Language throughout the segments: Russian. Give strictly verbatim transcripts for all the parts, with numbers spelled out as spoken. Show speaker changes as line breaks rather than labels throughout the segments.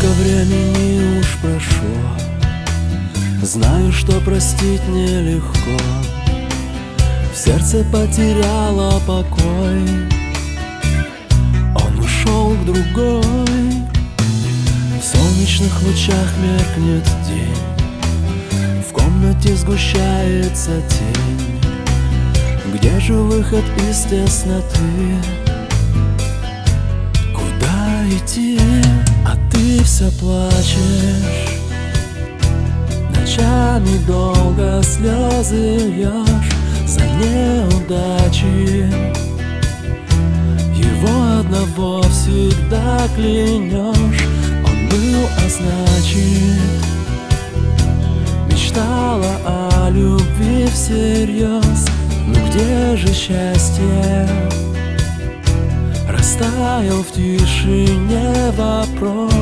Столько времени уж прошло, знаю, что простить нелегко. В сердце потеряло покой, он ушел к другой. В солнечных лучах меркнет день, в комнате сгущается тень. Где же выход из тесноты? Куда идти? А ты все плачешь, ночами долго слезы льешь за неудачи. Его одного всегда клянешь, он был, а значит мечтала о любви всерьез. Ну где же счастье? Растаял в тишине вопрос.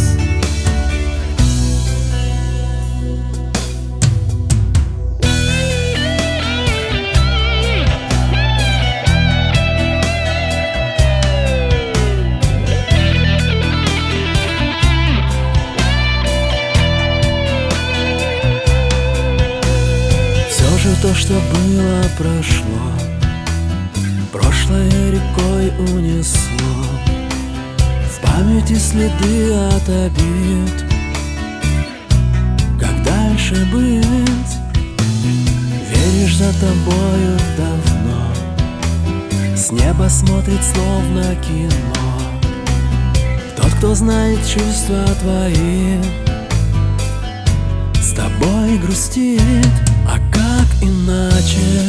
Все же то, что было, прошло, прошлое рекой унесло. В памяти следы от обид. Как дальше быть? Веришь, за тобою давно с неба смотрит словно кино тот, кто знает чувства твои, с тобой грустит. А как иначе?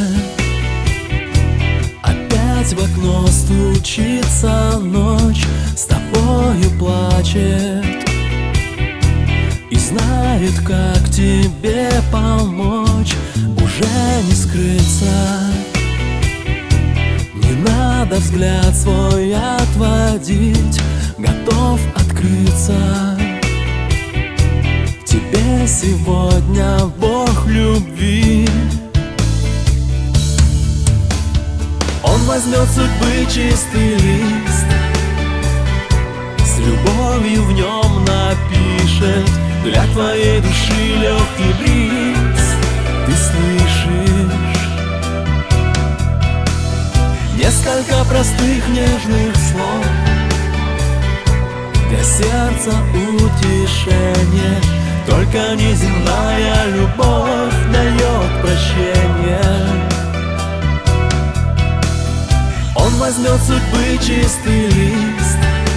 Опять в окно стучится ночь, с тобою плачет и знает, как тебе помочь. Уже не скрыться, не надо взгляд свой отводить, готов открыться. Тебе сегодня Бог любви. Он возьмет судьбы чистый лист, с любовью в нем напишет для твоей души легкий бриз. Ты слышишь несколько простых нежных слов, для сердца утешение. Только неземная любовь дает прощение. Он возьмет судьбы чистый лист,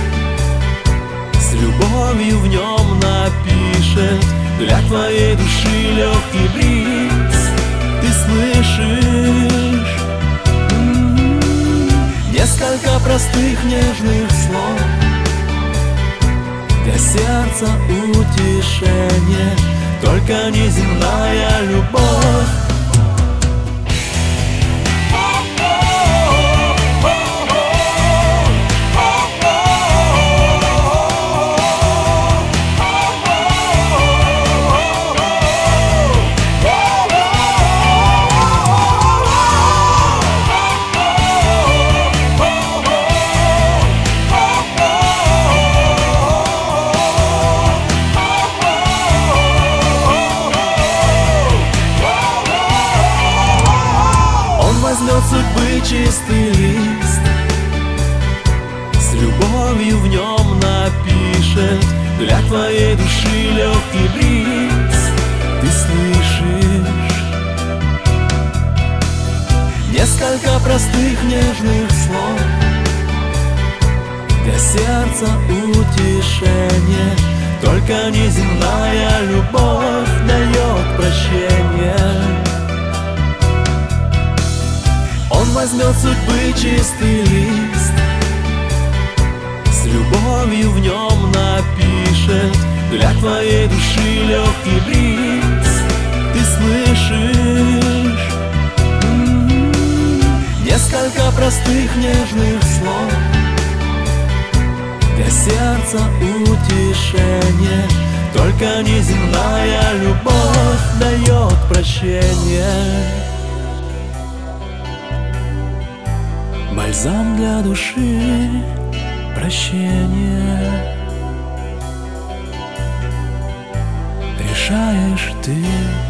с любовью в нем напишет для твоей души легкий бриз. Ты слышишь несколько простых нежных слов, для сердца утешение. Только неземная любовь. Возьмет судьбы чистый лист, с любовью в нем напишет для твоей души легкий бриз. Ты слышишь несколько простых нежных слов, для сердца утешение. Только неземная любовь дает прощение. Он возьмет судьбы чистый лист, с любовью в нем напишет для твоей души легкий бриз. Ты слышишь несколько простых нежных слов, для сердца утешение. Только неземная любовь дает прощение. Бальзам для души, прощение. решаешь ты.